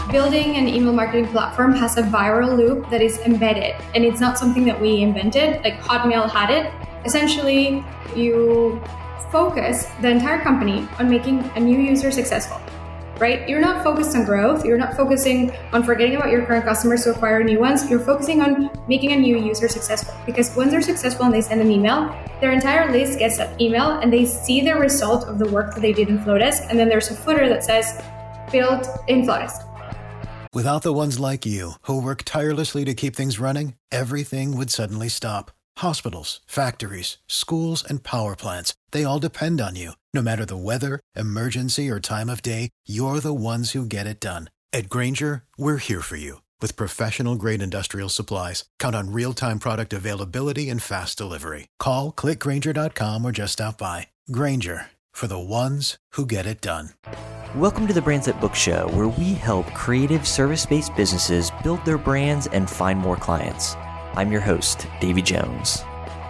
Building an email marketing platform has a viral loop that is embedded, and it's not something that we invented, like Hotmail had it. Essentially, you focus the entire company on making a new user successful, right? You're not focused on growth. You're not focusing on forgetting about your current customers to acquire new ones. You're focusing on making a new user successful, because once they're successful and they send an email, their entire list gets that email and they see the result of the work that they did in Flowdesk. And then there's a footer that says, built in Flowdesk. Without the ones like you, who work tirelessly to keep things running, everything would suddenly stop. Hospitals, factories, schools, and power plants, they all depend on you. No matter the weather, emergency, or time of day, you're the ones who get it done. At Grainger, we're here for you. With professional-grade industrial supplies, count on real-time product availability and fast delivery. Call, click Grainger.com, or just stop by. Grainger, for the ones who get it done. Welcome to the Brands That Book Show, where we help creative service-based businesses build their brands and find more clients. I'm your host, Davey Jones.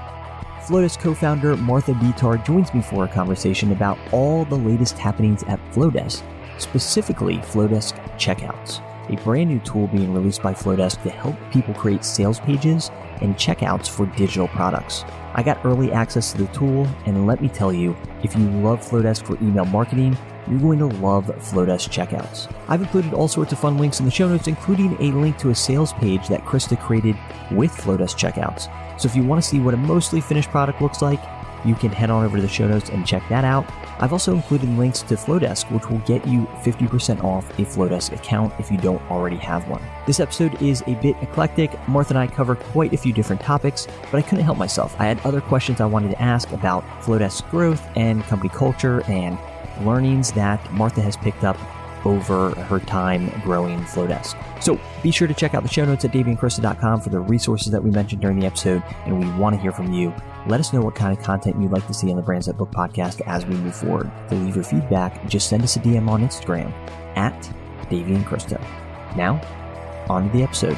Flowdesk co-founder Martha Bitar joins me for a conversation about all the latest happenings at Flowdesk, specifically Flowdesk Checkouts, a brand new tool being released by Flowdesk to help people create sales pages and checkouts for digital products. I got early access to the tool, and let me tell you, if you love Flowdesk for email marketing, you're going to love Flowdesk Checkouts. I've included all sorts of fun links in the show notes, including a link to a sales page that Krista created with Flowdesk Checkouts. So if you want to see what a mostly finished product looks like, you can head on over to the show notes and check that out. I've also included links to Flowdesk, which will get you 50% off a Flowdesk account if you don't already have one. This episode is a bit eclectic. Martha and I cover quite a few different topics, but I couldn't help myself. I had other questions I wanted to ask about Flowdesk growth and company culture and learnings that Martha has picked up over her time growing Flowdesk. So be sure to check out the show notes at daveyandkrista.com for the resources that we mentioned during the episode, and we want to hear from you. Let us know what kind of content you'd like to see on the Brands That Book podcast as we move forward. To leave your feedback, just send us a DM on Instagram at daveyandkrista. Now, on to the episode.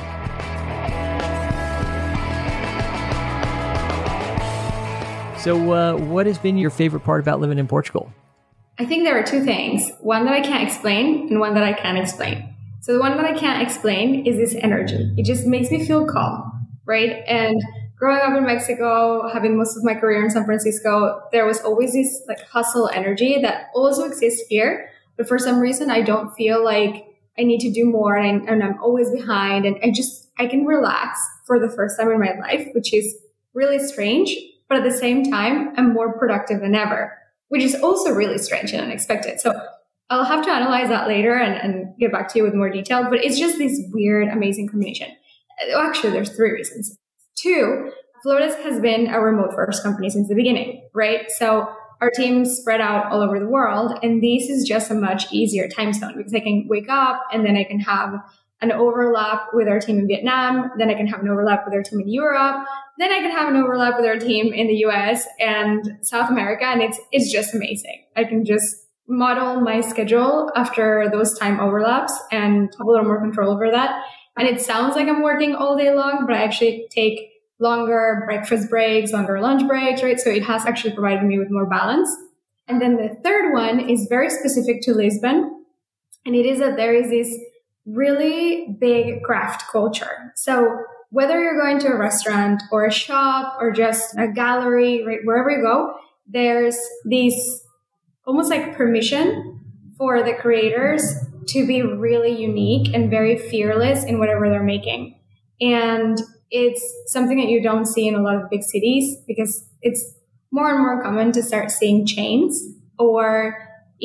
So what has been your favorite part about living in Portugal? I think there are two things, one that I can't explain and one that I can explain. So the one that I can't explain is this energy. It just makes me feel calm, right? And growing up in Mexico, having most of my career in San Francisco, there was always this like hustle energy that also exists here. But for some reason, I don't feel like I need to do more and I'm always behind. And I can relax for the first time in my life, which is really strange. But at the same time, I'm more productive than ever, which is also really strange and unexpected. So I'll have to analyze that later and get back to you with more detail. But it's just this weird, amazing combination. Actually, there's three reasons. Two, Flowdesk has been a remote first company since the beginning, right? So our teams spread out all over the world. And this is just a much easier time zone because I can wake up and then I can have an overlap with our team in Vietnam. Then I can have an overlap with our team in Europe. Then I can have an overlap with our team in the US and South America. And it's just amazing. I can just model my schedule after those time overlaps and have a little more control over that. And it sounds like I'm working all day long, but I actually take longer breakfast breaks, longer lunch breaks, right? So it has actually provided me with more balance. And then the third one is very specific to Lisbon. And it is that there is this really big craft culture. So whether you're going to a restaurant or a shop or just a gallery, right, wherever you go, there's this almost like permission for the creators to be really unique and very fearless in whatever they're making. And it's something that you don't see in a lot of big cities because it's more and more common to start seeing chains or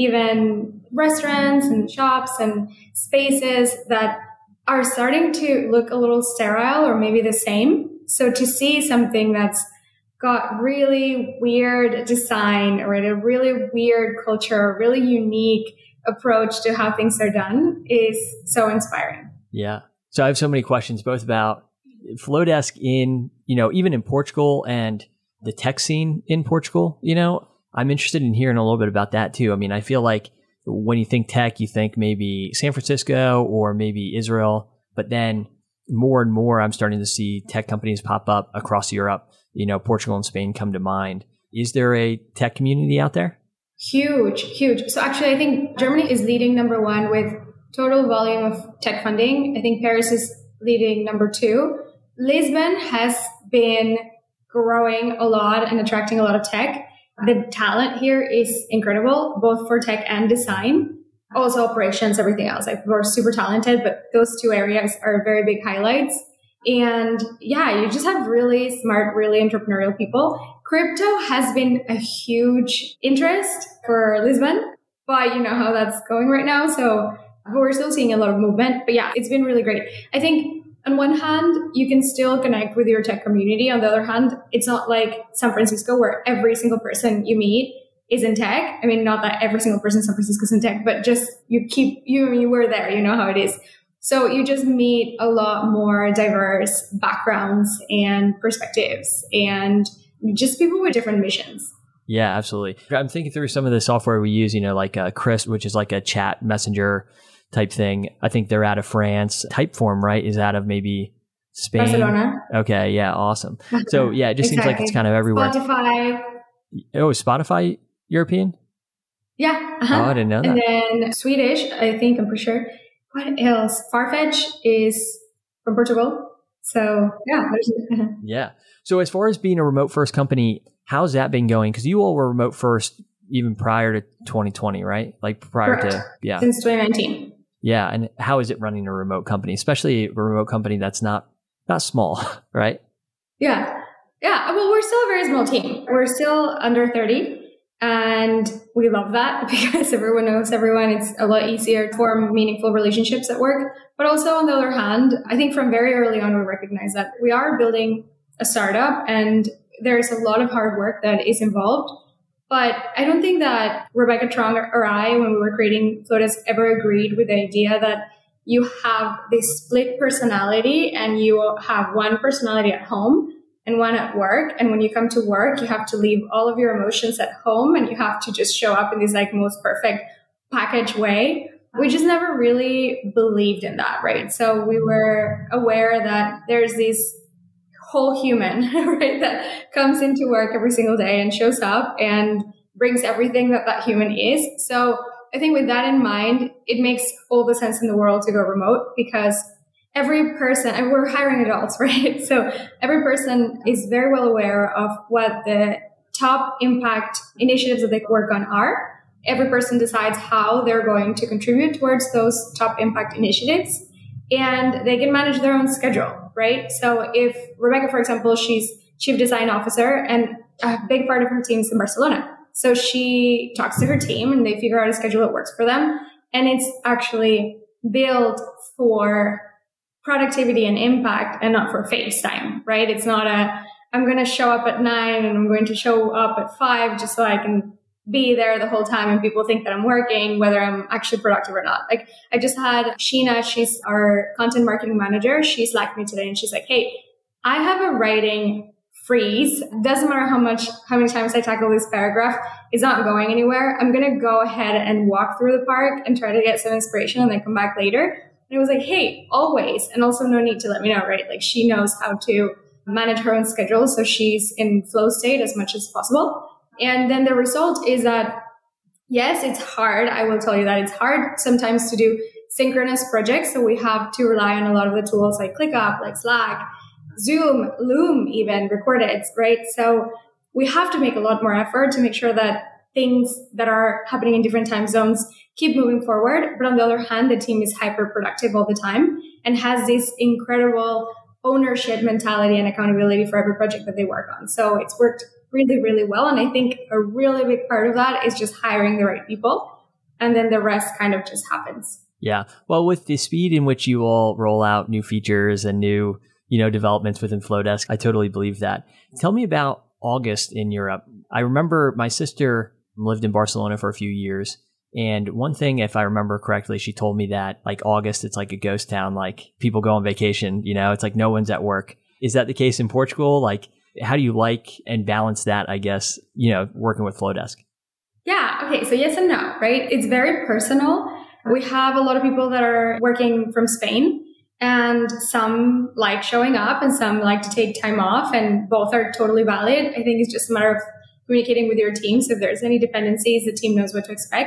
even restaurants and shops and spaces that are starting to look a little sterile or maybe the same. So to see something that's got really weird design or a really weird culture, a really unique approach to how things are done is so inspiring. Yeah. So I have so many questions both about Flowdesk in, even in Portugal and the tech scene in Portugal. I'm interested in hearing a little bit about that too. I mean, I feel like when you think tech, you think maybe San Francisco or maybe Israel, but then more and more I'm starting to see tech companies pop up across Europe. Portugal and Spain come to mind. Is there a tech community out there? Huge. So actually, I think Germany is leading number one with total volume of tech funding. I think Paris is leading number 2. Lisbon has been growing a lot and attracting a lot of tech. The talent here is incredible, both for tech and design. Also operations, everything else. Like, we're super talented, but those 2 areas are very big highlights. And yeah, you just have really smart, really entrepreneurial people. Crypto has been a huge interest for Lisbon, but you know how that's going right now. So we're still seeing a lot of movement. But yeah, it's been really great. I think on one hand, you can still connect with your tech community. On the other hand, it's not like San Francisco where every single person you meet is in tech. I mean, not that every single person in San Francisco is in tech, but just you were there, you know how it is. So you just meet a lot more diverse backgrounds and perspectives and just people with different missions. Yeah, absolutely. I'm thinking through some of the software we use, like Crisp, which is like a chat messenger type thing. I think they're out of France. Typeform, right, is out of maybe Spain. Barcelona. Okay, yeah, awesome. So yeah, it just seems like it's kind of everywhere. Spotify. Oh, is Spotify European? Yeah. Oh, I didn't know that. And then Swedish, I'm pretty sure. What else? Farfetch is from Portugal. So yeah. Yeah. So as far as being a remote first company, how's that been going? Because you all were remote first even prior to 2020, right? Like prior Correct. to, Since 2019. Yeah. And how is it running a remote company, especially a remote company that's not small, right? Yeah. Yeah. Well, we're still a very small team. We're still under 30. And we love that because everyone knows everyone. It's a lot easier to form meaningful relationships at work. But also, on the other hand, I think from very early on, we recognize that we are building a startup and there's a lot of hard work that is involved. But I don't think that Rebecca Trong or I, when we were creating Flodesk, ever agreed with the idea that you have this split personality and you have one personality at home and one at work. And when you come to work, you have to leave all of your emotions at home and you have to just show up in this like most perfect package way. We just never really believed in that, right? So we were aware that there's this whole human, right, that comes into work every single day and shows up and brings everything that human is. So I think with that in mind, it makes all the sense in the world to go remote because every person, and we're hiring adults, right? So every person is very well aware of what the top impact initiatives that they work on are. Every person decides how they're going to contribute towards those top impact initiatives, and they can manage their own schedule, right? So if Rebecca, for example, she's Chief Design Officer, and a big part of her team is in Barcelona. So she talks to her team and they figure out a schedule that works for them. And it's actually built for productivity and impact and not for FaceTime, right? It's not I'm going to show up at 9 and I'm going to show up at 5 just so I can be there the whole time and people think that I'm working, whether I'm actually productive or not. Like I just had Sheena, she's our content marketing manager. She slacked me today and she's like, hey, I have a writing freeze. Doesn't matter how many times I tackle this paragraph, it's not going anywhere. I'm going to go ahead and walk through the park and try to get some inspiration and then come back later. And it was like, hey, always. And also no need to let me know, right? Like she knows how to manage her own schedule. So she's in flow state as much as possible. And then the result is that, yes, it's hard. I will tell you that it's hard sometimes to do synchronous projects. So we have to rely on a lot of the tools like ClickUp, like Slack, Zoom, Loom, even Recorded, right? So we have to make a lot more effort to make sure that things that are happening in different time zones keep moving forward. But on the other hand, the team is hyper productive all the time and has this incredible ownership mentality and accountability for every project that they work on. So it's worked really, really well. And I think a really big part of that is just hiring the right people. And then the rest kind of just happens. Yeah. Well, with the speed in which you all roll out new features and new, developments within Flodesk, I totally believe that. Tell me about August in Europe. I remember my sister lived in Barcelona for a few years. And one thing, if I remember correctly, she told me that like August, it's like a ghost town, like people go on vacation, it's like no one's at work. Is that the case in Portugal? Like, how do you like and balance that, I guess, working with Flodesk? Yeah. Okay. So yes and no, right? It's very personal. We have a lot of people that are working from Spain and some like showing up and some like to take time off, and both are totally valid. I think it's just a matter of communicating with your team. So if there's any dependencies, the team knows what to expect.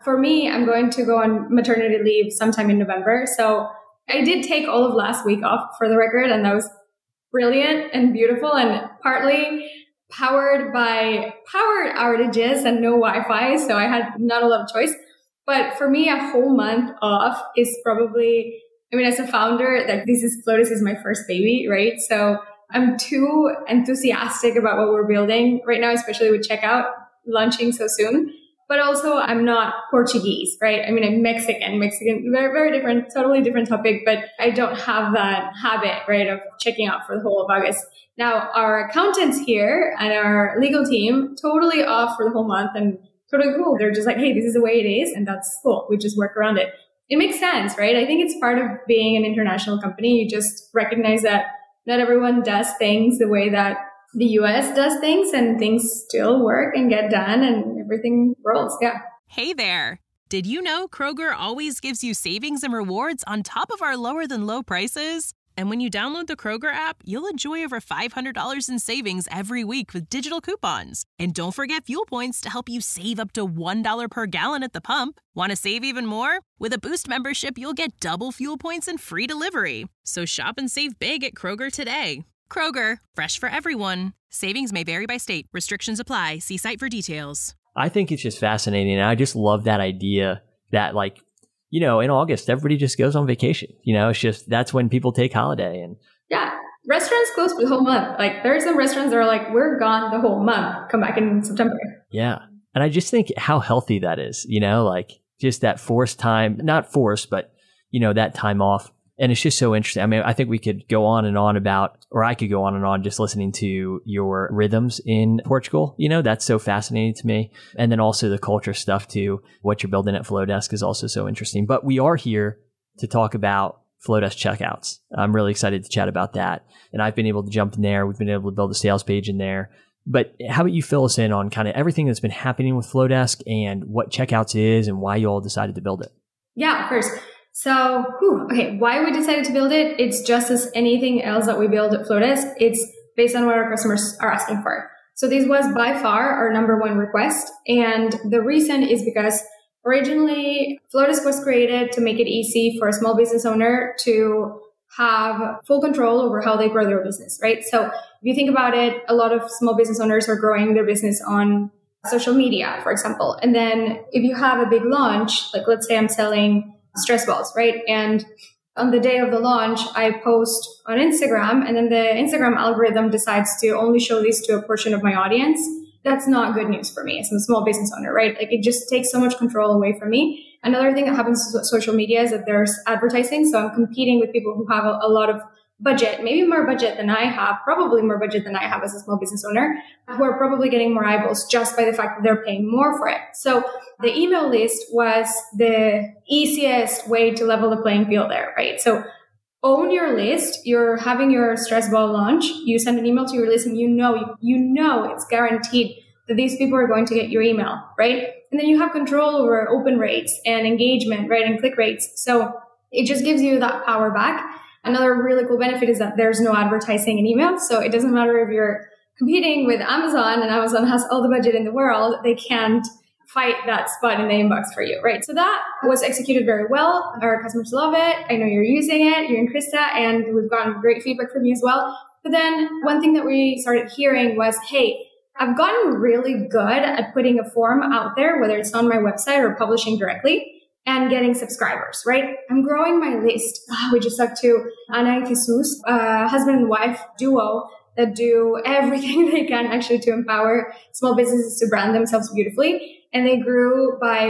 For me, I'm going to go on maternity leave sometime in November. So I did take all of last week off, for the record, and that was brilliant and beautiful, and partly powered by power outages and no Wi-Fi. So I had not a lot of choice. But for me, a whole month off is probably, I mean, as a founder, like Flotus is my first baby, right? So I'm too enthusiastic about what we're building right now, especially with checkout launching so soon. But also, I'm not Portuguese, right? I mean, I'm Mexican, very, very different, totally different topic, but I don't have that habit, right, of checking out for the whole of August. Now, our accountants here and our legal team, totally off for the whole month and totally cool. They're just like, hey, this is the way it is, and that's cool. We just work around it. It makes sense, right? I think it's part of being an international company. You just recognize that not everyone does things the way that the US does things, and things still work and get done and everything rolls. Yeah. Hey there. Did you know Kroger always gives you savings and rewards on top of our lower than low prices? And when you download the Kroger app, you'll enjoy over $500 in savings every week with digital coupons. And don't forget fuel points to help you save up to $1 per gallon at the pump. Want to save even more? With a Boost membership, you'll get double fuel points and free delivery. So shop and save big at Kroger today. Kroger, fresh for everyone. Savings may vary by state. Restrictions apply. See site for details. I think it's just fascinating. And I just love that idea that, like, you know, in August, everybody just goes on vacation. You know, it's just, that's when people take holiday. And yeah, restaurants close for the whole month. Like, there are some restaurants that are like, we're gone the whole month. Come back in September. Yeah. And I just think how healthy that is, you know, like just that forced time, not forced, but, you know, that time off. And it's just so interesting. I mean, I think we could go on and on about, or I could go on and on just listening to your rhythms in Portugal. You know, that's so fascinating to me. And then also the culture stuff too. What you're building at Flodesk is also so interesting. But we are here to talk about Flodesk checkouts. I'm really excited to chat about that. And I've been able to jump in there. We've been able to build a sales page in there. But how about you fill us in on kind of everything that's been happening with Flodesk and what checkouts is and why you all decided to build it? Yeah, of course. So, okay, why we decided to build it, it's just as anything else that we build at Flodesk. It's based on what our customers are asking for. So this was by far our number one request. And the reason is because originally Flodesk was created to make it easy for a small business owner to have full control over how they grow their business, right? So if you think about it, a lot of small business owners are growing their business on social media, for example. And then if you have a big launch, like let's say I'm selling stress balls, right? And on the day of the launch, I post on Instagram, and then the Instagram algorithm decides to only show these to a portion of my audience. That's not good news for me as a small business owner, right? Like, it just takes so much control away from me. Another thing that happens with social media is that there's advertising. So I'm competing with people who have a lot of budget, maybe more budget than I have, probably more budget than I have as a small business owner, who are probably getting more eyeballs just by the fact that they're paying more for it. So the email list was the easiest way to level the playing field there, right? So own your list. You're having your stress ball launch. You send an email to your list, and you know it's guaranteed that these people are going to get your email, right? And then you have control over open rates and engagement, right? And click rates. So it just gives you that power back. Another really cool benefit is that there's no advertising in email. So it doesn't matter if you're competing with Amazon and Amazon has all the budget in the world, they can't fight that spot in the inbox for you, right? So that was executed very well. Our customers love it. I know you're using it, you and Krista, and we've gotten great feedback from you as well. But then one thing that we started hearing was, hey, I've gotten really good at putting a form out there, whether it's on my website or publishing directly, and getting subscribers, right? I'm growing my list. We just talked to Ana and Jesus, husband and wife duo that do everything they can actually to empower small businesses to brand themselves beautifully. And they grew by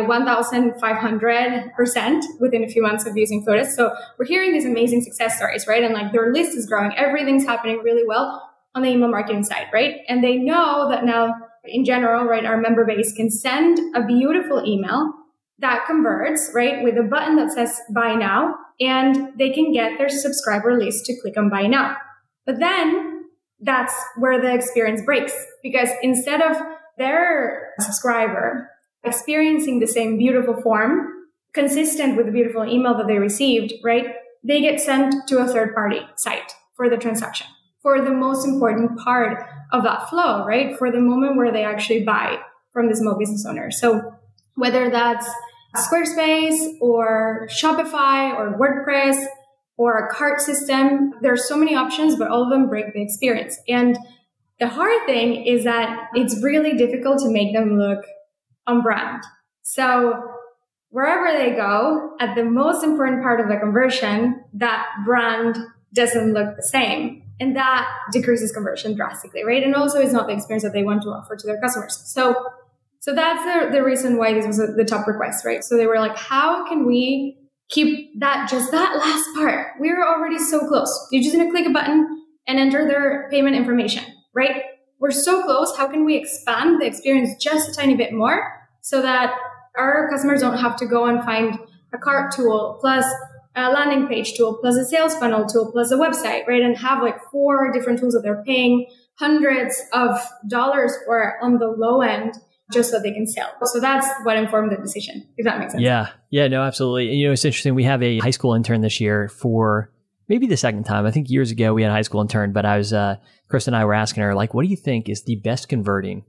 1,500% within a few months of using Flodesk. So we're hearing these amazing success stories, right? And like their list is growing. Everything's happening really well on the email marketing side, right? And they know that now in general, right, our member base can send a beautiful email that converts, right, with a button that says buy now, and they can get their subscriber list to click on buy now. But then that's where the experience breaks, because instead of their subscriber experiencing the same beautiful form, consistent with the beautiful email that they received, right, they get sent to a third-party site for the transaction, for the most important part of that flow, right, for the moment where they actually buy from the small business owner. So whether that's Squarespace or Shopify or WordPress or a cart system. There are so many options, but all of them break the experience. And the hard thing is that it's really difficult to make them look on brand. So wherever they go, at the most important part of the conversion, that brand doesn't look the same. And that decreases conversion drastically, right? And also it's not the experience that they want to offer to their customers. So that's the reason why this was the top request, right? So they were like, how can we keep that last part? We're already so close. You're just going to click a button and enter their payment information, right? We're so close. How can we expand the experience just a tiny bit more so that our customers don't have to go and find a cart tool plus a landing page tool plus a sales funnel tool plus a website, right? And have like 4 different tools that they're paying hundreds of dollars for on the low end just so they can sell. So that's what informed the decision, if that makes sense. Yeah, no, absolutely. You know, it's interesting. We have a high school intern this year for maybe the second time. I think years ago we had a high school intern, but Chris and I were asking her, like, what do you think is the best converting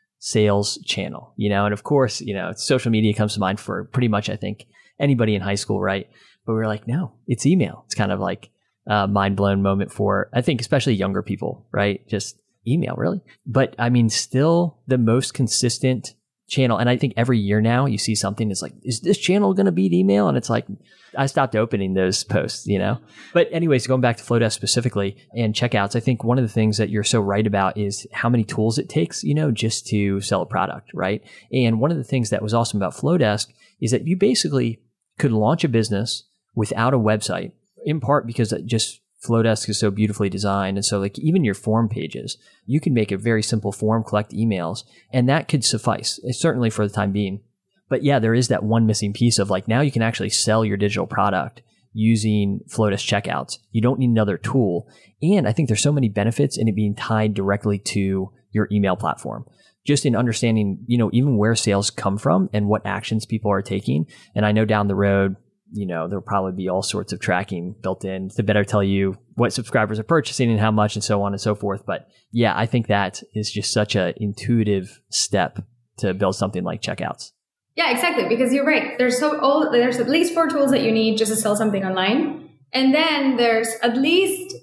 sales channel? You know, and of course, you know, social media comes to mind for pretty much, I think, anybody in high school, right? But we were like, no, it's email. It's kind of like a mind blown moment for, I think, especially younger people, right? Just email, really. But I mean, still the most consistent channel. And I think every year now you see something that's like, is this channel going to beat email? And it's like, I stopped opening those posts, you know? But anyways, going back to Flodesk specifically and checkouts, I think one of the things that you're so right about is how many tools it takes, you know, just to sell a product, right? And one of the things that was awesome about Flodesk is that you basically could launch a business without a website, in part because just Flodesk is so beautifully designed. And so like even your form pages, you can make a very simple form, collect emails, and that could suffice, certainly for the time being. But yeah, there is that one missing piece of like, now you can actually sell your digital product using Flodesk checkouts. You don't need another tool. And I think there's so many benefits in it being tied directly to your email platform. Just in understanding, you know, even where sales come from and what actions people are taking. And I know down the road, you know, there'll probably be all sorts of tracking built in to better tell you what subscribers are purchasing and how much and so on and so forth. But yeah, I think that is just such an intuitive step to build something like checkouts. Yeah, exactly. Because you're right. There's at least 4 tools that you need just to sell something online. And then there's at least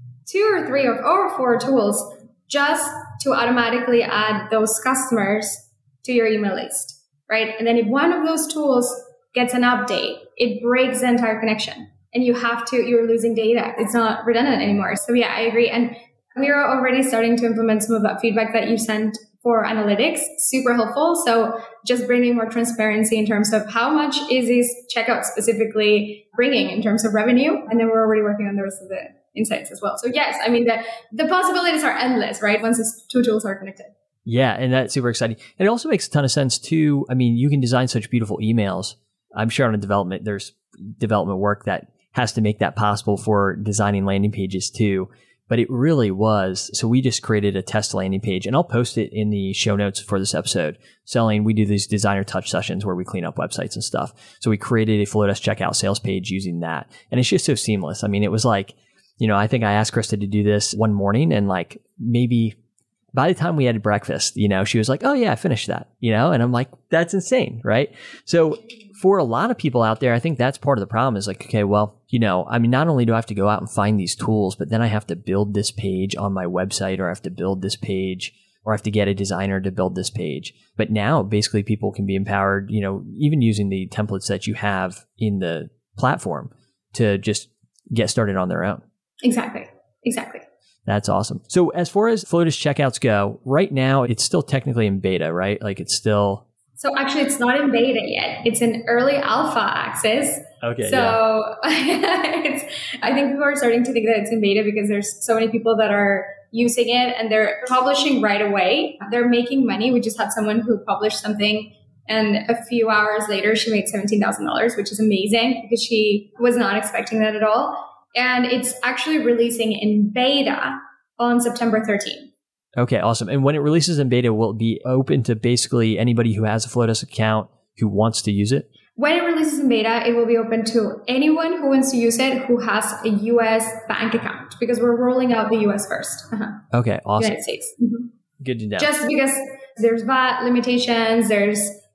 2 or 3 or 4 tools just to automatically add those customers to your email list, right? And then if one of those tools gets an update, it breaks the entire connection and you're losing data. It's not redundant anymore. So yeah, I agree. And we are already starting to implement some of that feedback that you sent for analytics. Super helpful. So just bringing more transparency in terms of how much is this checkout specifically bringing in terms of revenue. And then we're already working on the rest of the insights as well. So yes, I mean, the possibilities are endless, right? Once these 2 tools are connected. Yeah. And that's super exciting. And it also makes a ton of sense too. I mean, you can design such beautiful emails. I'm sure on a development, there's development work that has to make that possible for designing landing pages too. But it really was. So we just created a test landing page, and I'll post it in the show notes for this episode. We do these designer touch sessions where we clean up websites and stuff. So we created a Flodesk checkout sales page using that. And it's just so seamless. I mean, it was like, you know, I think I asked Krista to do this one morning, and like maybe by the time we had breakfast, you know, she was like, oh yeah, I finished that, you know? And I'm like, that's insane, right? So for a lot of people out there, I think that's part of the problem is like, okay, well, you know, I mean, not only do I have to go out and find these tools, but then I have to build this page on my website, or I have to build this page, or I have to get a designer to build this page. But now basically people can be empowered, you know, even using the templates that you have in the platform to just get started on their own. Exactly. That's awesome. So as far as Flodesk checkouts go, right now it's still technically in beta, right? Like it's still... So actually it's not in beta yet. It's in early alpha access. Okay. So yeah. I think people are starting to think that it's in beta because there's so many people that are using it and they're publishing right away. They're making money. We just had someone who published something and a few hours later she made $17,000, which is amazing because she was not expecting that at all. And it's actually releasing in beta on September 13th. Okay, awesome. And when it releases in beta, will it be open to basically anybody who has a Flodesk account who wants to use it? When it releases in beta, it will be open to anyone who wants to use it who has a U.S. bank account because we're rolling out the U.S. first. Okay, awesome. United States. Mm-hmm. Good to know. Just because there's VAT limitations, there's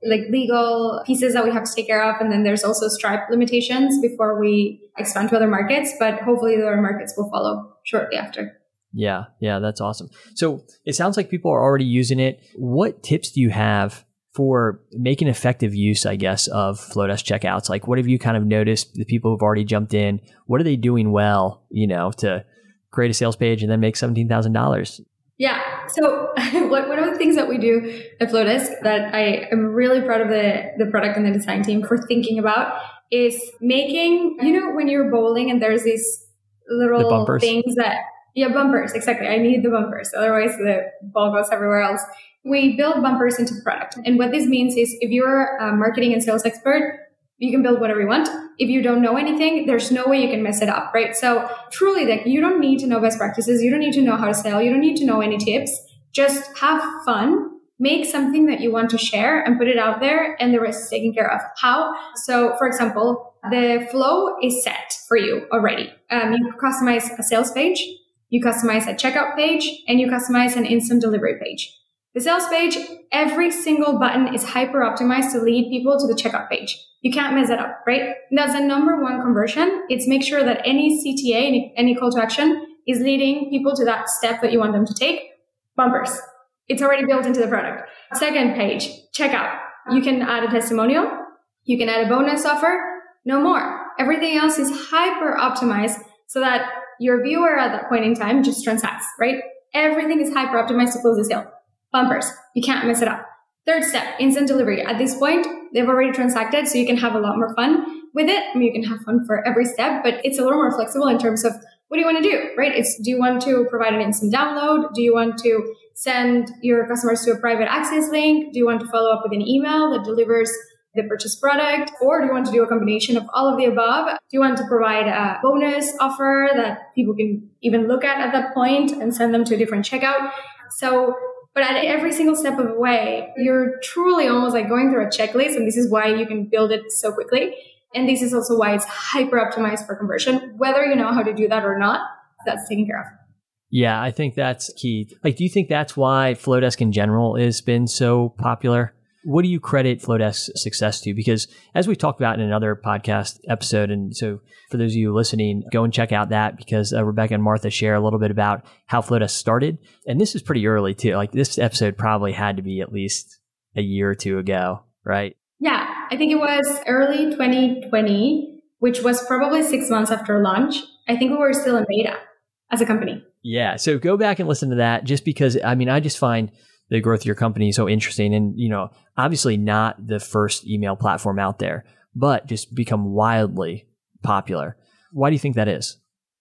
like legal pieces that we have to take care of. And then there's also Stripe limitations before we expand to other markets, but hopefully the other markets will follow shortly after. Yeah, that's awesome. So it sounds like people are already using it. What tips do you have for making effective use, I guess, of Flodesk checkouts? Like, what have you kind of noticed the people who've already jumped in? What are they doing well, to create a sales page and then make $17,000? Yeah. So one of the things that we do at Flodesk that I am really proud of the product and the design team for thinking about is making, when you're bowling and there's these little things that, bumpers, exactly. I need the bumpers. Otherwise the ball goes everywhere else. We build bumpers into the product. And what this means is if you're a marketing and sales expert, you can build whatever you want. If you don't know anything, there's no way you can mess it up, right? So truly, like, you don't need to know best practices. You don't need to know how to sell. You don't need to know any tips. Just have fun, make something that you want to share and put it out there, and the rest is taken care of. How? So for example, the flow is set for you already. You customize a sales page, you customize a checkout page, and you customize an instant delivery page. The sales page, every single button is hyper optimized to lead people to the checkout page. You can't mess it up, right? That's the number one conversion. It's make sure that any CTA, any call to action is leading people to that step that you want them to take. Bumpers. It's already built into the product. Second page, checkout. You can add a testimonial. You can add a bonus offer. No more. Everything else is hyper optimized so that your viewer at that point in time just transacts, right? Everything is hyper optimized to close the sale. Bumpers. You can't mess it up. Third step, instant delivery. At this point, they've already transacted, so you can have a lot more fun with it. I mean, you can have fun for every step, but it's a little more flexible in terms of what do you want to do, right? Do you want to provide an instant download? Do you want to send your customers to a private access link? Do you want to follow up with an email that delivers the purchased product? Or do you want to do a combination of all of the above? Do you want to provide a bonus offer that people can even look at that point and send them to a different checkout? But at every single step of the way, you're truly almost like going through a checklist, and this is why you can build it so quickly. And this is also why it's hyper optimized for conversion. Whether you know how to do that or not, that's taken care of. Yeah, I think that's key. Like, do you think that's why Flodesk in general has been so popular? What do you credit Flodesk's success to? Because as we talked about in another podcast episode, and so for those of you listening, go and check out that because Rebecca and Martha share a little bit about how Flodesk started. And this is pretty early too. Like, this episode probably had to be at least a year or two ago, right? Yeah, I think it was early 2020, which was probably 6 months after launch. I think we were still in beta as a company. Yeah. So go back and listen to that just because, I just find the growth of your company so interesting and, obviously not the first email platform out there, but just become wildly popular. Why do you think that is?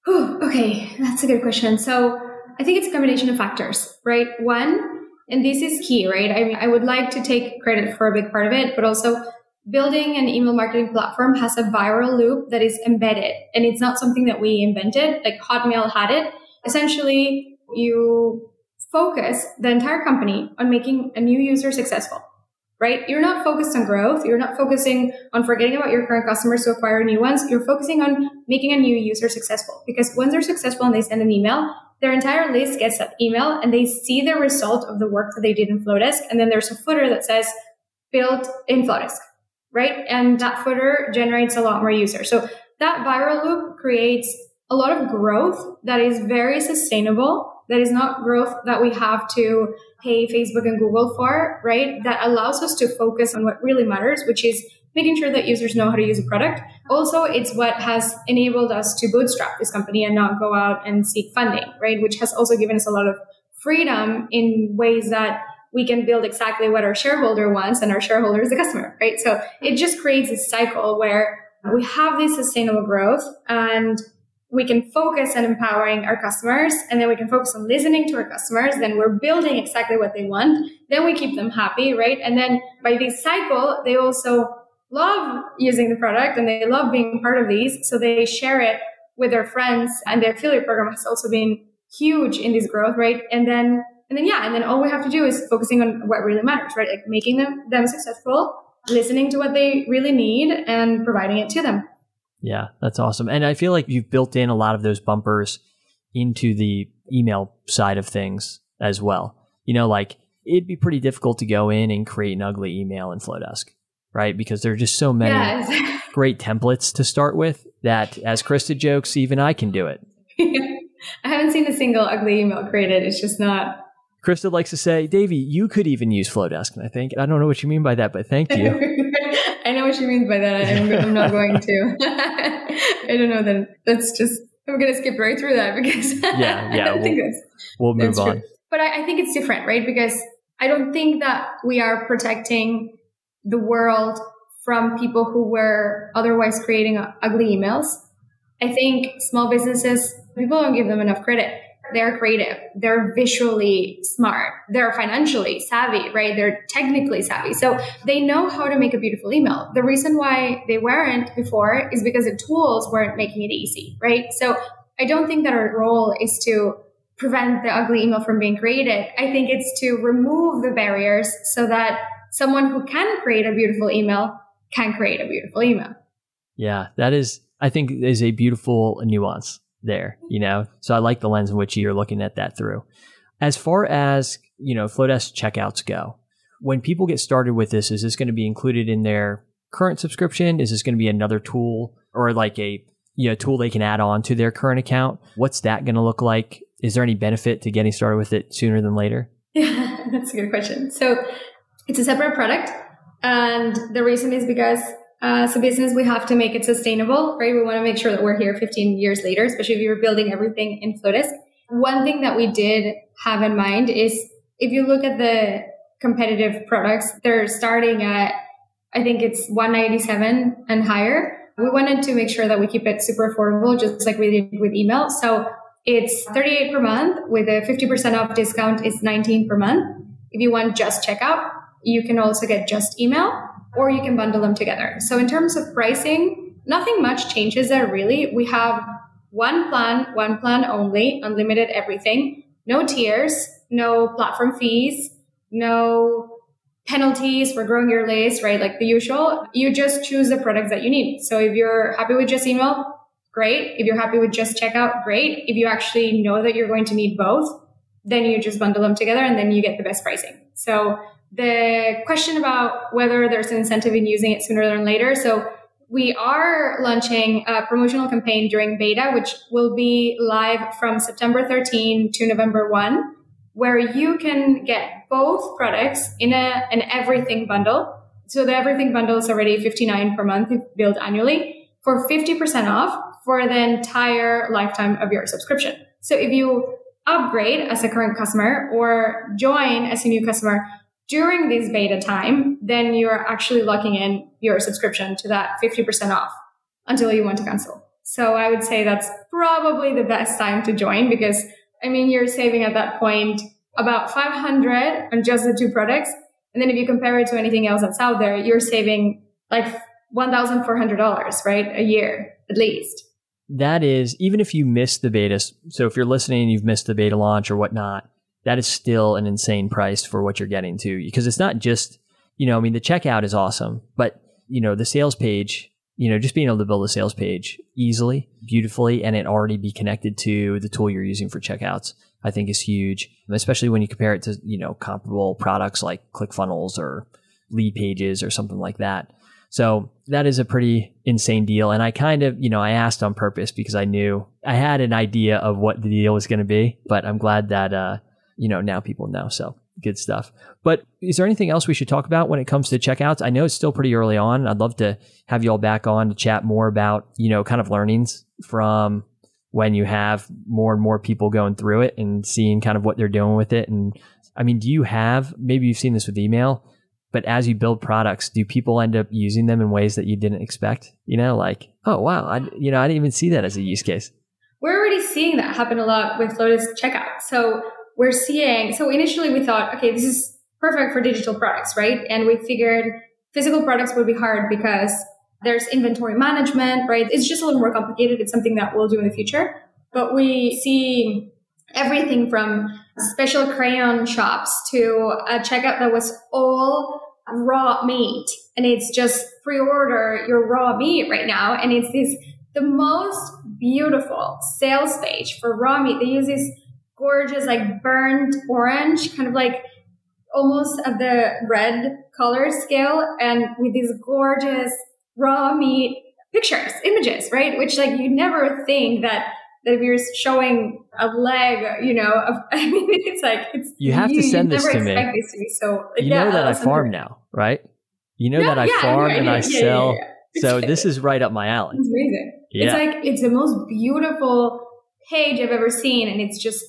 Okay, that's a good question. So I think it's a combination of factors, right? One, and this is key, right? I would like to take credit for a big part of it, but also building an email marketing platform has a viral loop that is embedded, and it's not something that we invented, like Hotmail had it. Essentially, you focus the entire company on making a new user successful, right? You're not focused on growth. You're not focusing on forgetting about your current customers to acquire new ones. You're focusing on making a new user successful, because once they're successful and they send an email, their entire list gets that email and they see the result of the work that they did in Flodesk. And then there's a footer that says built in Flodesk, right? And that footer generates a lot more users. So that viral loop creates a lot of growth that is very sustainable. That is not growth that we have to pay Facebook and Google for, right? That allows us to focus on what really matters, which is making sure that users know how to use a product. Also, it's what has enabled us to bootstrap this company and not go out and seek funding, right? Which has also given us a lot of freedom in ways that we can build exactly what our shareholder wants, and our shareholder is the customer, right? So it just creates a cycle where we have this sustainable growth and we can focus on empowering our customers, and then we can focus on listening to our customers. Then we're building exactly what they want. Then we keep them happy, right? And then by this cycle, they also love using the product and they love being part of these. So they share it with their friends, and the affiliate program has also been huge in this growth, right? And then all we have to do is focusing on what really matters, right? Like making them successful, listening to what they really need and providing it to them. Yeah, that's awesome. And I feel like you've built in a lot of those bumpers into the email side of things as well. Like it'd be pretty difficult to go in and create an ugly email in Flowdesk, right? Because there are just so many great templates to start with that, as Krista jokes, even I can do it. I haven't seen a single ugly email created. It's just not. Krista likes to say, Davey, you could even use Flowdesk. And I don't know what you mean by that, but thank you. I know what she means by that. I'm not going to. I don't know that. That's just, I'm going to skip right through that because we'll move on. True. But I think it's different, right? Because I don't think that we are protecting the world from people who were otherwise creating ugly emails. I think small businesses, people don't give them enough credit. They're creative. They're visually smart. They're financially savvy, right? They're technically savvy. So they know how to make a beautiful email. The reason why they weren't before is because the tools weren't making it easy, right? So I don't think that our role is to prevent the ugly email from being created. I think it's to remove the barriers so that someone who can create a beautiful email can create a beautiful email. Yeah, that is, I think, is a beautiful nuance there, So I like the lens in which you're looking at that through. As far as, Flowdesk checkouts go, when people get started with this, is this going to be included in their current subscription? Is this going to be another tool or like a tool they can add on to their current account? What's that going to look like? Is there any benefit to getting started with it sooner than later? Yeah, that's a good question. So it's a separate product. And the reason is because as a business, we have to make it sustainable, right? We want to make sure that we're here 15 years later, especially if you're building everything in Flowdesk. One thing that we did have in mind is if you look at the competitive products, they're starting at, I think it's $197 and higher. We wanted to make sure that we keep it super affordable, just like we did with email. So it's $38 per month with a 50% off discount is $19 per month. If you want just checkout, you can also get just email, or you can bundle them together. So in terms of pricing, nothing much changes there really. We have one plan only, unlimited everything, no tiers, no platform fees, no penalties for growing your list, right? Like the usual. You just choose the products that you need. So if you're happy with just email, great. If you're happy with just checkout, great. If you actually know that you're going to need both, then you just bundle them together and then you get the best pricing. So the question about whether there's an incentive in using it sooner than later. So we are launching a promotional campaign during beta, which will be live from September 13 to November 1, where you can get both products in an everything bundle. So the everything bundle is already $59 per month if billed annually for 50% off for the entire lifetime of your subscription. So if you upgrade as a current customer or join as a new customer during this beta time, then you're actually locking in your subscription to that 50% off until you want to cancel. So I would say that's probably the best time to join because, you're saving at that point about $500 on just the two products. And then if you compare it to anything else that's out there, you're saving like $1,400, right? A year at least. That is, even if you miss the beta, so if you're listening and you've missed the beta launch or whatnot, that is still an insane price for what you're getting to, because it's not just, the checkout is awesome, but, the sales page, just being able to build a sales page easily, beautifully, and it already be connected to the tool you're using for checkouts, I think is huge, especially when you compare it to, comparable products like ClickFunnels or Lead Pages or something like that. So that is a pretty insane deal. And I kind of, I asked on purpose because I knew I had an idea of what the deal was going to be, but I'm glad that, now people know. So good stuff. But is there anything else we should talk about when it comes to checkouts? I know it's still pretty early on. I'd love to have you all back on to chat more about, kind of learnings from when you have more and more people going through it and seeing kind of what they're doing with it. And do you have, maybe you've seen this with email, but as you build products, do people end up using them in ways that you didn't expect? Like, oh, wow, I didn't even see that as a use case. We're already seeing that happen a lot with Flowdesk checkout. So initially we thought, okay, this is perfect for digital products, right? And we figured physical products would be hard because there's inventory management, right? It's just a little more complicated. It's something that we'll do in the future. But we see everything from special crayon shops to a checkout that was all raw meat. And it's just pre-order your raw meat right now. And it's the most beautiful sales page for raw meat. They use this gorgeous, like burnt orange, kind of like almost at the red color scale, and with these gorgeous raw meat pictures, images, right? Which like you never think that if you're showing a leg, I mean, it's like, you have to send this to me. This to be so, like, you know that I farm now, right? You know that I farm and I sell. So this is right up my alley. It's amazing. Yeah. It's like, it's the most beautiful page I've ever seen. And it's just,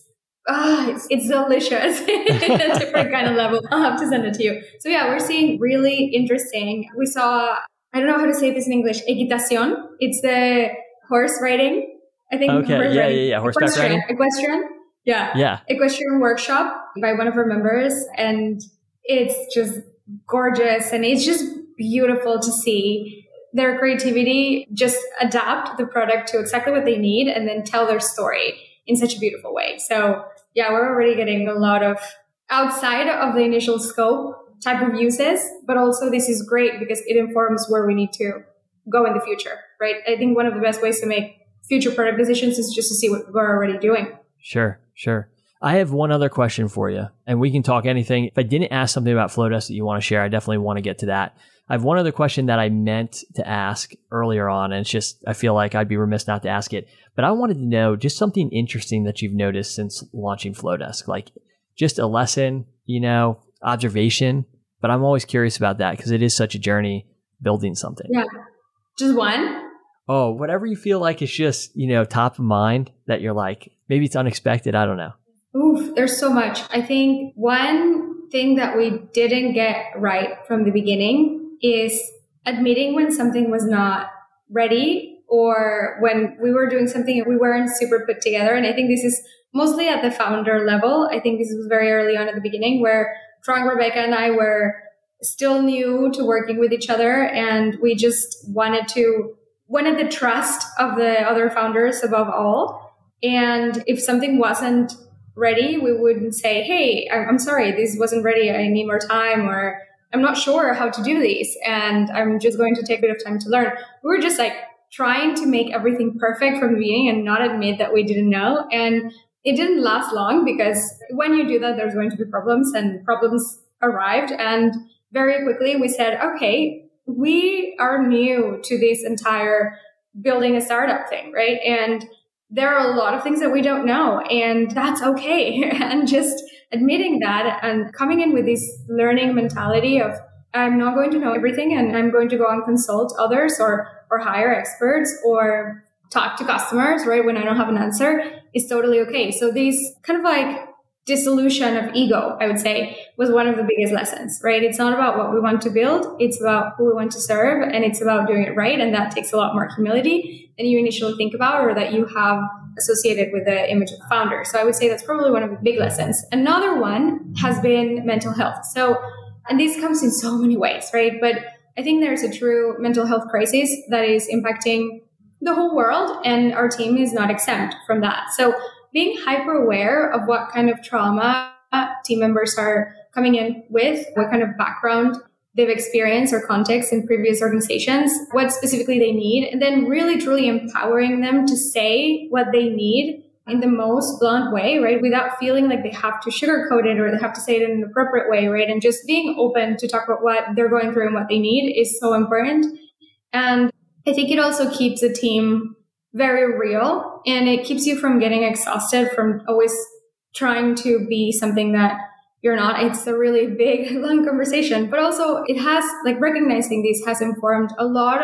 it's delicious in a different kind of level. I'll have to send it to you. So yeah, we're seeing really interesting. We saw, I don't know how to say this in English, equitación. It's the horse riding. I think. Okay. Yeah. Horseback riding. Equestrian. Yeah. Equestrian workshop by one of our members. And it's just gorgeous. And it's just beautiful to see their creativity just adapt the product to exactly what they need and then tell their story in such a beautiful way. So yeah, we're already getting a lot of outside of the initial scope type of uses, but also this is great because it informs where we need to go in the future, right? I think one of the best ways to make future product decisions is just to see what we're already doing. Sure. I have one other question for you, and we can talk anything. If I didn't ask something about Flodesk that you want to share, I definitely want to get to that. I have one other question that I meant to ask earlier on, and it's just, I feel like I'd be remiss not to ask it, but I wanted to know just something interesting that you've noticed since launching Flodesk, like just a lesson, observation, but I'm always curious about that because it is such a journey building something. Yeah. Just one? Oh, whatever you feel like is just, top of mind that you're like, maybe it's unexpected. I don't know. Oof, there's so much. I think one thing that we didn't get right from the beginning is admitting when something was not ready or when we were doing something and we weren't super put together. And I think this is mostly at the founder level. I think this was very early on at the beginning where Frank, Rebecca, and I were still new to working with each other. And we just wanted the trust of the other founders above all. And if something wasn't ready, we wouldn't say, hey, I'm sorry, this wasn't ready. I need more time, or I'm not sure how to do these. And I'm just going to take a bit of time to learn. We were just like trying to make everything perfect from the beginning and not admit that we didn't know. And it didn't last long because when you do that, there's going to be problems, and problems arrived. And very quickly we said, okay, we are new to this entire building a startup thing, right? And there are a lot of things that we don't know, and that's okay. And just admitting that and coming in with this learning mentality of I'm not going to know everything and I'm going to go and consult others or hire experts or talk to customers, right? When I don't have an answer is totally okay. So this kind of like dissolution of ego, I would say, was one of the biggest lessons, right? It's not about what we want to build. It's about who we want to serve, and it's about doing it right. And that takes a lot more humility than you initially think about or that you have associated with the image of the founder. So I would say that's probably one of the big lessons. Another one has been mental health. So, and this comes in so many ways, right? But I think there's a true mental health crisis that is impacting the whole world, and our team is not exempt from that. So being hyper aware of what kind of trauma team members are coming in with, what kind of background they've experienced or context in previous organizations, what specifically they need, and then really truly empowering them to say what they need in the most blunt way, right? Without feeling like they have to sugarcoat it or they have to say it in an appropriate way, right? And just being open to talk about what they're going through and what they need is so important. And I think it also keeps the team very real, and it keeps you from getting exhausted from always trying to be something that you're not. It's a really big, long conversation, but also it has, like, recognizing this has informed a lot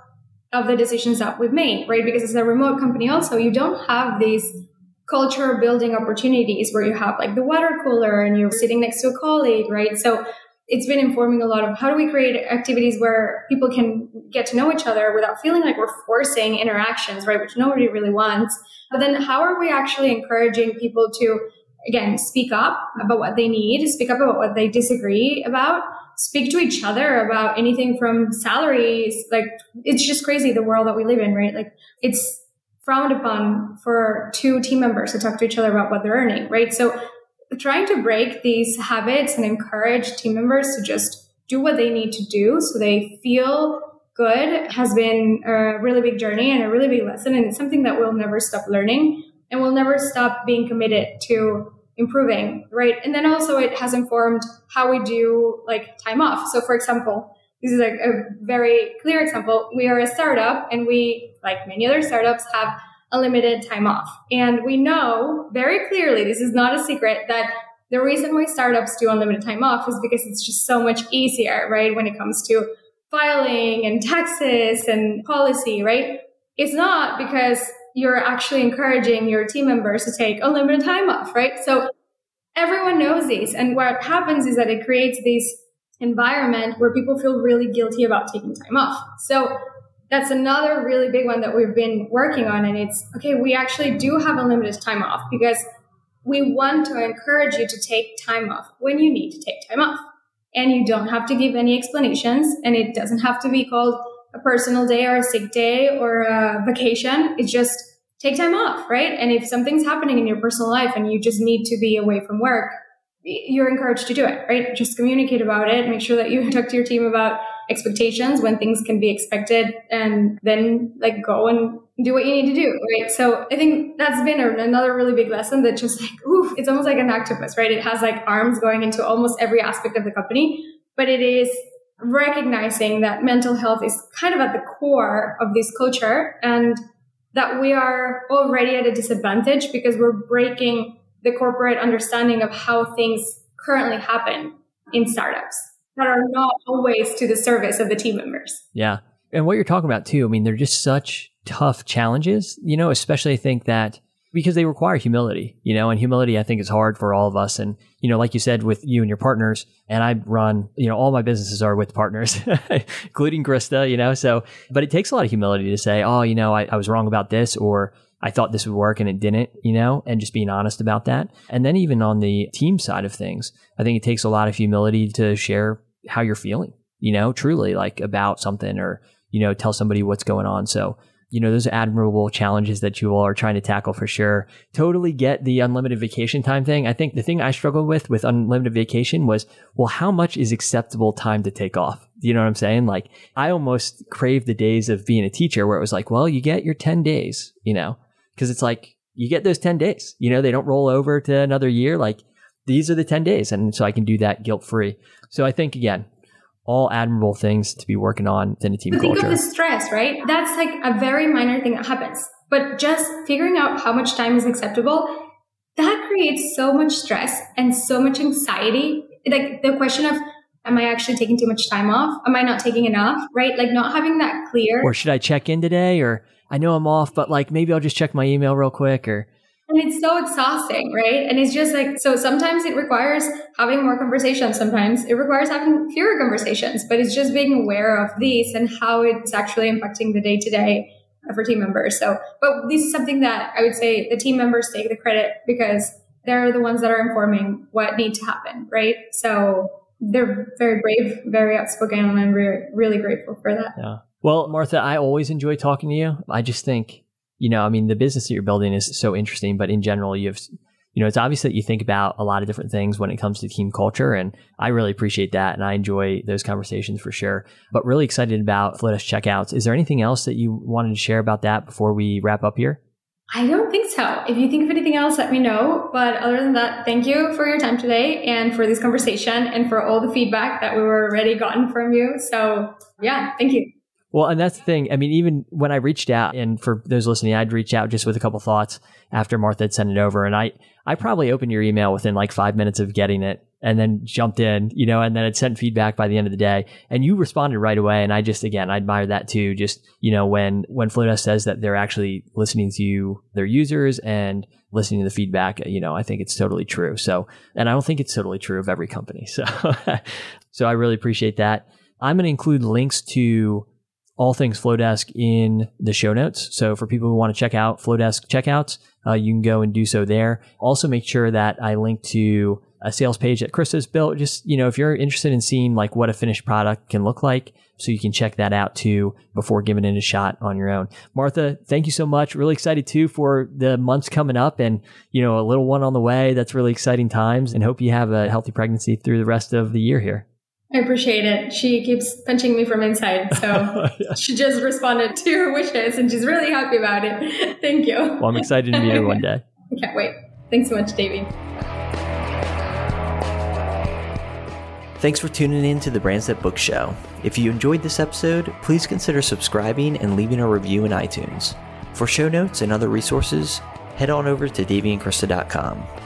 of the decisions that we've made, right? Because as a remote company also, you don't have these culture building opportunities where you have like the water cooler and you're sitting next to a colleague, right? So it's been informing a lot of how do we create activities where people can get to know each other without feeling like we're forcing interactions, right? Which nobody really wants. But then how are we actually encouraging people to, again, speak up about what they need, speak up about what they disagree about, speak to each other about anything from salaries. Like, it's just crazy, the world that we live in, right? Like, it's frowned upon for two team members to talk to each other about what they're earning, right? So trying to break these habits and encourage team members to just do what they need to do so they feel good has been a really big journey and a really big lesson. And it's something that we'll never stop learning, and we'll never stop being committed to improving, right? And then also it has informed how we do like time off. So for example, this is like a very clear example. We are a startup and we, like many other startups, have unlimited time off. And we know very clearly, this is not a secret, that the reason why startups do unlimited time off is because it's just so much easier, right? When it comes to filing and taxes and policy, right? It's not because you're actually encouraging your team members to take unlimited time off, right? So everyone knows this. And what happens is that it creates this environment where people feel really guilty about taking time off. So that's another really big one that we've been working on. And it's, okay, we actually do have unlimited time off because we want to encourage you to take time off when you need to take time off. And you don't have to give any explanations, and it doesn't have to be called a personal day or a sick day or a vacation. It's just take time off, right? And if something's happening in your personal life and you just need to be away from work, you're encouraged to do it, right? Just communicate about it. Make sure that you talk to your team about expectations, when things can be expected, and then like go and do what you need to do, right? So I think that's been another really big lesson that just like, it's almost like an octopus, right? It has like arms going into almost every aspect of the company, but it is recognizing that mental health is kind of at the core of this culture, and that we are already at a disadvantage because we're breaking the corporate understanding of how things currently happen in startups that are not always to the service of the team members. Yeah. And what you're talking about too, I mean, they're just such tough challenges, especially I think that because they require humility, and humility I think is hard for all of us. And, like you said, with you and your partners, and I run, all my businesses are with partners, including Krista, so, but it takes a lot of humility to say, oh, I was wrong about this, or I thought this would work and it didn't, and just being honest about that. And then even on the team side of things, I think it takes a lot of humility to share how you're feeling, truly like about something, or, tell somebody what's going on. So, those are admirable challenges that you all are trying to tackle for sure. Totally get the unlimited vacation time thing. I think the thing I struggled with unlimited vacation was, well, how much is acceptable time to take off? You know what I'm saying? Like I almost crave the days of being a teacher where it was like, well, you get your 10 days, because it's like, you get those 10 days, they don't roll over to another year. Like these are the 10 days. And so I can do that guilt-free. So I think, again, all admirable things to be working on in a team culture. Think of the stress, right? That's like a very minor thing that happens. But just figuring out how much time is acceptable, that creates so much stress and so much anxiety. Like the question of, am I actually taking too much time off? Am I not taking enough, right? Like not having that clear. Or should I check in today? Or I know I'm off, but like maybe I'll just check my email real quick. And it's so exhausting, right? And it's just like, so sometimes it requires having more conversations. Sometimes it requires having fewer conversations, but it's just being aware of these and how it's actually impacting the day-to-day for team members. So, but this is something that I would say the team members take the credit because they're the ones that are informing what needs to happen, right? So they're very brave, very outspoken, and I'm really grateful for that. Yeah. Well, Martha, I always enjoy talking to you. I just think, the business that you're building is so interesting, but in general, you have, it's obvious that you think about a lot of different things when it comes to team culture. And I really appreciate that. And I enjoy those conversations for sure, but really excited about Flodesk Checkouts. Is there anything else that you wanted to share about that before we wrap up here? I don't think so. If you think of anything else, let me know. But other than that, thank you for your time today and for this conversation and for all the feedback that we were already gotten from you. So yeah, thank you. Well, and that's the thing. I mean, even when I reached out, and for those listening, I'd reach out just with a couple thoughts after Martha had sent it over. And I probably opened your email within like 5 minutes of getting it and then jumped in, and then it sent feedback by the end of the day. And you responded right away. And I just, again, I admire that too. Just, when Flodesk says that they're actually listening to their users and listening to the feedback, I think it's totally true. So, and I don't think it's totally true of every company. So, so I really appreciate that. I'm going to include links to all things Flodesk in the show notes. So for people who want to check out Flodesk Checkouts, you can go and do so there. Also make sure that I link to a sales page that Krista has built. Just, if you're interested in seeing like what a finished product can look like, so you can check that out too before giving it a shot on your own. Martha, thank you so much. Really excited too for the months coming up and, a little one on the way. That's really exciting times, and hope you have a healthy pregnancy through the rest of the year here. I appreciate it. She keeps punching me from inside. So she just responded to your wishes and she's really happy about it. Thank you. Well, I'm excited to meet her one day. I can't wait. Thanks so much, Davey. Thanks for tuning in to the Brands That Book Show. If you enjoyed this episode, please consider subscribing and leaving a review in iTunes. For show notes and other resources, head on over to daveyandkrista.com.